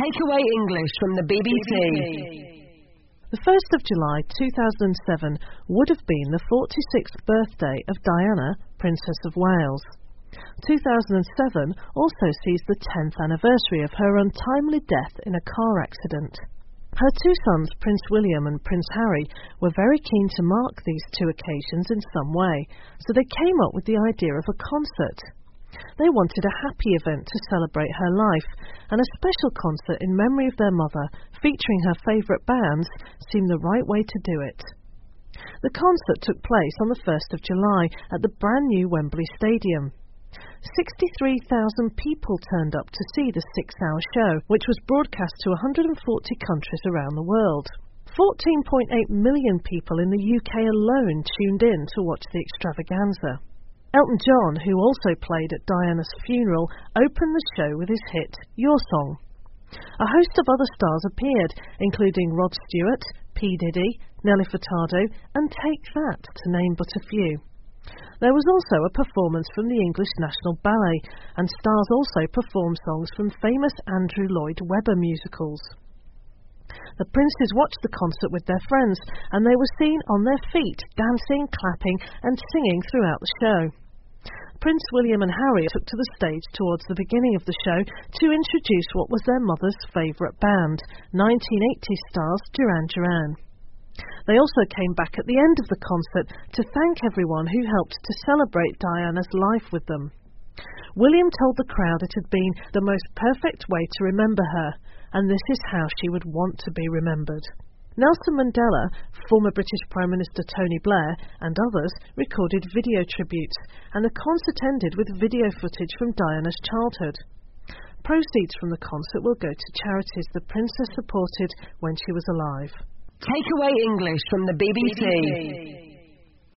Takeaway English from the BBC. The 1st of July 2007 would have been the 46th birthday of Diana, Princess of Wales. 2007 also sees the 10th anniversary of her untimely death in a car accident. Her two sons, Prince William and Prince Harry, were very keen to mark these two occasions in some way, so they came up with the idea of a concert. They wanted a happy event to celebrate her life, and a special concert in memory of their mother, featuring her favourite bands, seemed the right way to do it. The concert took place on the 1st of July at the brand new Wembley Stadium. 63,000 people turned up to see the 6-hour show, which was broadcast to 140 countries around the world. 14.8 million people in the UK alone tuned in to watch the extravaganza. Elton John, who also played at Diana's funeral, opened the show with his hit, Your Song. A host of other stars appeared, including Rod Stewart, P. Diddy, Nelly Furtado, and Take That, to name but a few. There was also a performance from the English National Ballet, and stars also performed songs from famous Andrew Lloyd Webber musicals. The princes watched the concert with their friends, and they were seen on their feet, dancing, clapping, and singing throughout the show. Prince William and Harry took to the stage towards the beginning of the show to introduce what was their mother's favourite band, 1980s stars Duran Duran. They also came back at the end of the concert to thank everyone who helped to celebrate Diana's life with them. William told the crowd it had been the most perfect way to remember her, and this is how she would want to be remembered. Nelson Mandela, former British Prime Minister Tony Blair, and others recorded video tributes, and the concert ended with video footage from Diana's childhood. Proceeds from the concert will go to charities the princess supported when she was alive. Takeaway English from the BBC.